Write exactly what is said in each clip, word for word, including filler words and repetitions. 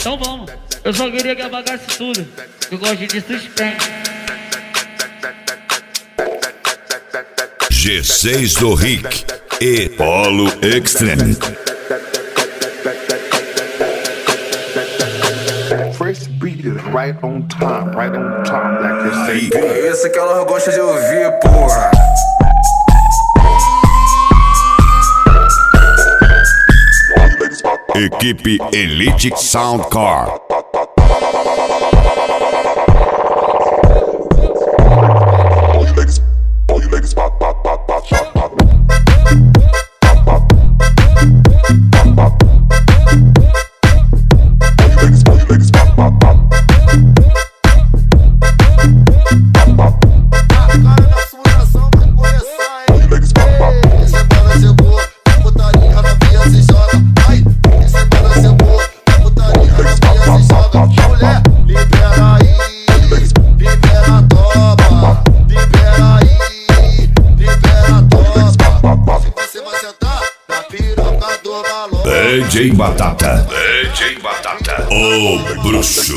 Então vamos. Eu só queria que apagasse tudo. Eu gosto de suspense. G seis do Rick e Polo Extreme. First beat is right on top, right on top, like you say. Esse que ela gosta de ouvir, porra. Equipe Elite Soundcore. D J Batata, D J Batata, o bruxo.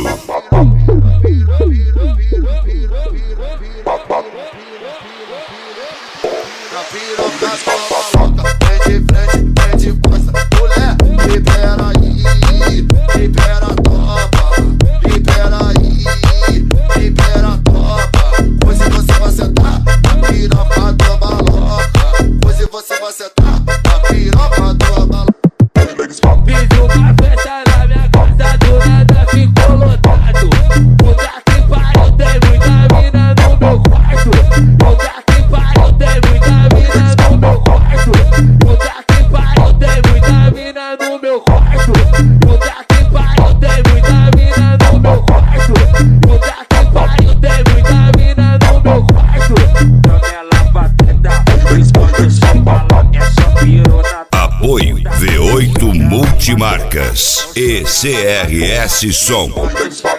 Apoio V oito Multimarcas e C R S Som.